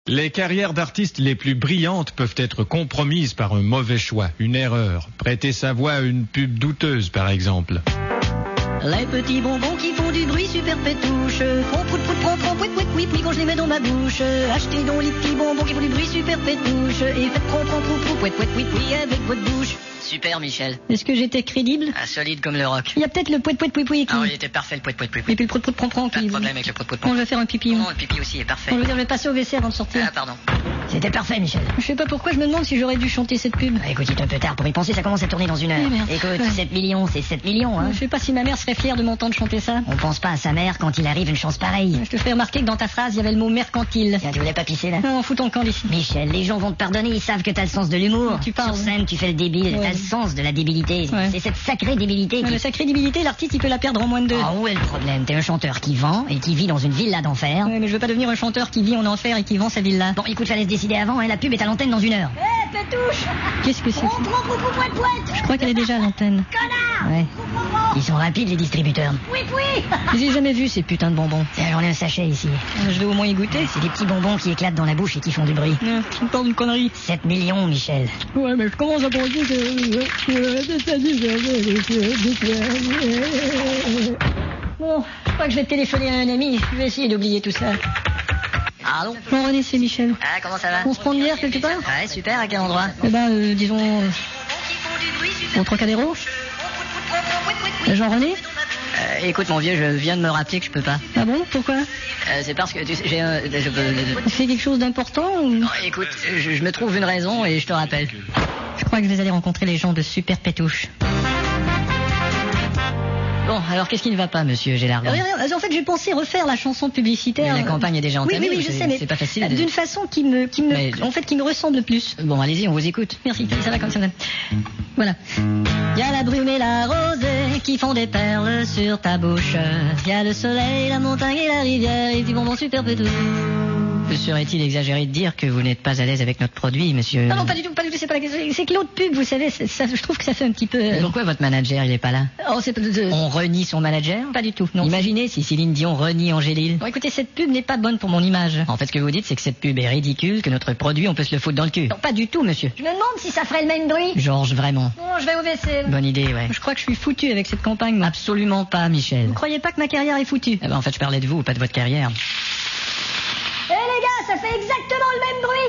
Les carrières d'artistes les plus brillantes peuvent être compromises par un mauvais choix, une erreur. Prêter sa voix à une pub douteuse, par exemple. Les petits bonbons qui font du bruit super pétouche font prout prout pront pront pouit pouit pouit puis quand je les mets dans ma bouche. Achetez donc les petits bonbons qui font du bruit super pétouche et faites pront pront prout prout pouit pouit pouit pouit avec votre bouche. Super, Michel. Est-ce que j'étais crédible? Ah, solide comme le rock. Il y a peut-être le pouit pouit pouit pouit qui... Ah oui, il était parfait le pouit pouit pouit. Et puis le prout prout pront pront Pas qui... de problème avec le prout prout On pouit. va faire un pipi. Non, le pipi aussi est parfait. On veut dire, je vais passer au WC avant de sortir. Ah, pardon. C'était parfait, Michel. Je sais pas pourquoi je me demande si j'aurais dû chanter cette pub. Écoute, il est un peu tard pour y penser, ça commence à tourner dans une heure. Eh merde. Écoute, Ouais. 7 millions, c'est 7 millions, hein. Je sais pas si ma mère serait fière de m'entendre chanter ça. On pense pas à sa mère quand il arrive une chance pareille. Je te ferai remarquer que dans ta phrase, il y avait le mot mercantile. Tiens, tu voulais pas pisser là? Non, fous ton camp d'ici. Michel, les gens vont te pardonner, ils savent que t'as le sens de l'humour. Tu parles. Sur scène, tu fais le débile, Ouais. t'as le sens de la débilité. Ouais. C'est cette sacrée débilité Ouais, qui... mais sa crédibilité, l'artiste, il peut la perdre en moins de 2. Ah, où est le problème? T'es un chanteur qui vend et qui vit dans une villa d'enfer. Ouais, mais je veux pas devenir un chanteur qui vit en enfer et qui vend sa villa. Bon, écoute, fallait se décider avant, hein, la pub est à l'antenne dans une heure. Hé, Pétouche! Qu'est-ce que c'est? Je crois qu'elle est déjà à l'antenne. Ouais. Ils sont rapides, les distributeurs. J'ai jamais vu ces putains de bonbons. Tiens, j'en ai un sachet ici. Je vais au moins y goûter. C'est des petits bonbons qui éclatent dans la bouche et qui font du bruit. Tu me parles d'une connerie. 7 millions, Michel. Ouais, mais je commence à penser que... Bon, je crois que je vais téléphoner à un ami. Je vais essayer d'oublier tout ça. Allô? Bon, René, c'est Michel. Ah, comment ça va? On se prend une bière quelque part? Ouais, super, à quel endroit? Eh ben, disons... au Trocadéro? Jean-René? Écoute, mon vieux, je viens de me rappeler que je peux pas. Ah bon? Pourquoi? C'est parce que, tu sais, j'ai un... C'est quelque chose d'important ou... Non, écoute, je me trouve une raison et je te rappelle. Je crois que je vais aller rencontrer les gens de Super Pétouche. Bon, alors qu'est-ce qui ne va pas, monsieur Gélardon? En fait, j'ai pensé refaire la chanson publicitaire. Mais la campagne est déjà entamée, Oui, je sais, mais c'est pas facile de- d'une façon qui me ressemble plus. Bon, allez-y, on vous écoute. Merci, ça va comme ça. Voilà. Il y a la brume et la rosée qui font des perles sur ta bouche. Il y a le soleil, la montagne et la rivière et du bonbon Super Pétouche. Serait-il exagéré de dire que vous n'êtes pas à l'aise avec notre produit, monsieur? Non, pas du tout, c'est pas la question. C'est que l'autre pub, vous savez, ça, je trouve que ça fait un petit peu... Mais pourquoi votre manager, il est pas là? Oh, c'est pas... On renie son manager? Pas du tout, non. Imaginez si Céline Dion renie Angélil. Bon, écoutez, cette pub n'est pas bonne pour mon image. En fait, ce que vous dites, c'est que cette pub est ridicule, que notre produit, on peut se le foutre dans le cul. Non, pas du tout, monsieur. Je me demande si ça ferait le même bruit. Georges, vraiment. Bon, je vais au WC. Bonne idée, ouais. Je crois que je suis foutu avec cette campagne, moi. Absolument pas, Michel. Vous croyez pas que ma carrière est foutue? Eh ben, en fait, je parlais de vous, pas de votre carrière. Eh les gars, ça fait exactement le même bruit.